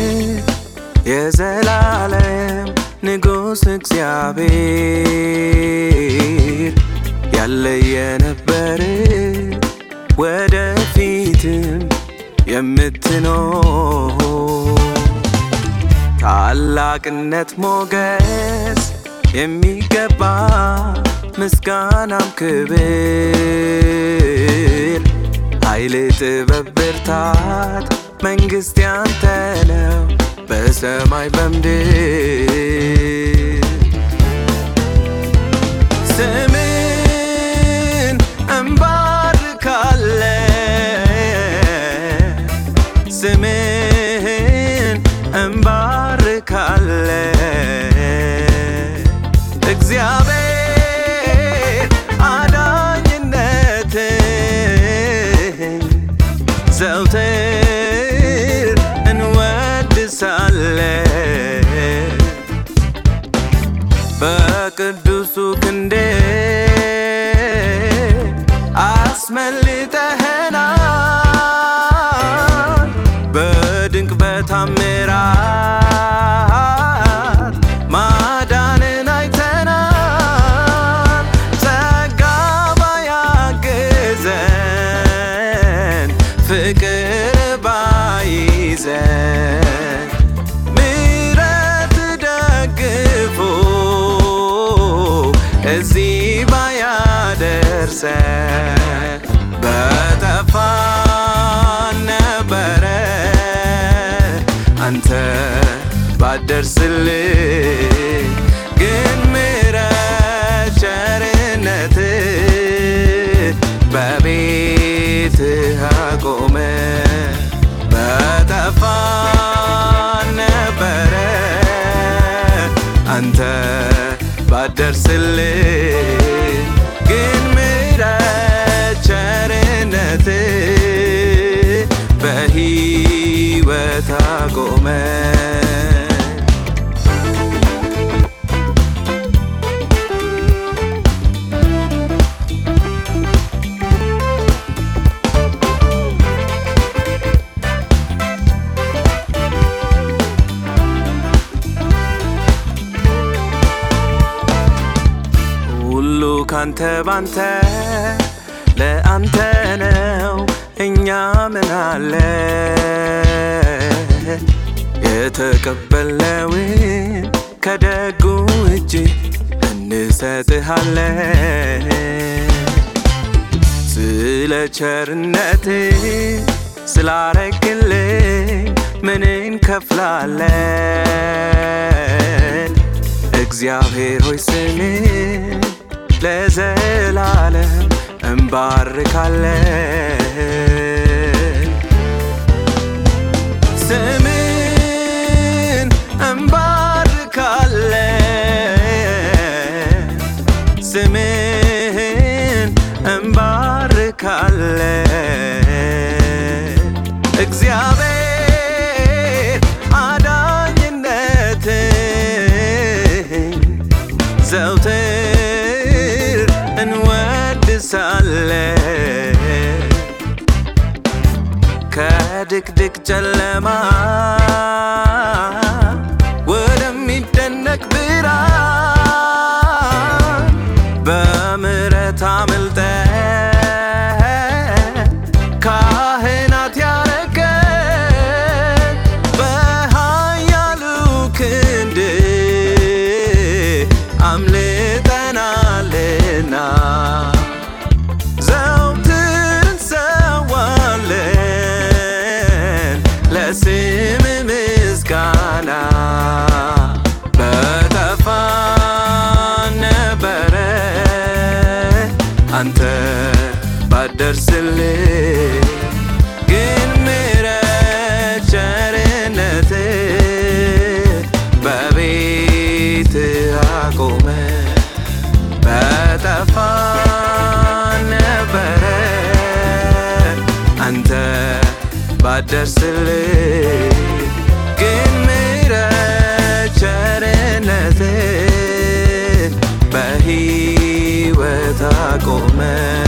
የዘላለም ንጉሥ እግዚአብሔር ያለ የነበረ ወደፊትም የምትኖር ታላቅነት ሞገስ የሚገባ ምስጋናም ክብር ኃይል ጥበብ ብርታት መንግሥት ያንተ ነው በሰማይ በምድር ስምን እንባርካለን ስምን እንባርካለን እግዚአብሔር አዳኝነትን ዘውትር እንወድሳለን በቅዱሱ ክንዴ አስመልጠኸናል በድንቅ በታምራት ማዳንን አይተናል ጸጋ ባያግዘን ፍቅር ባይዘን ምሕረት ደግፎ እዚህ ባያደርሰን በጠፋን ነበረ አንተ ባትደርስልን ግን ምሕረት ቸርነትህ በቤትህ አቆመን በጠፋን ነበረ አንተ ባትደርስልን ግን ምሕረት ቸርነትህ በሕይወት አቆመን ሁሉ ካንተ ባንተ ለአንተ ነው እኛ ምን አለን የተቀበልነውን ከደጉ እጅ እንሰጥሃለን ስለ ቸርነትህ ስላረግልኝ ምን እንከፍላለን እግዚአብሔር ሆይ ስምን ለዘላለም እንባርካለን ስምን እንባርካለን ስምን እንባርካለን እግዚአብሔር አዳኝነትን ዘውትር እንወድሳለን ከድቅድቅ ጨለማ ወደሚደነቅ ብርሃን በምሕረት አምልጠን ካህናት ያረገን በኃያሉ ክንድህ አምልጠናልና ዘውትር እንሰዋለን ለስም ምስጋና በጠፋን ነበረ አንተ ባትደርስልን ግን ምሕረት ቸርነትህ በቤትህ አቆመን በጠፋን ነበረ አንተ ባትደርስልን ግን ምሕረት ቸርነትህ በሕይወት አቆመን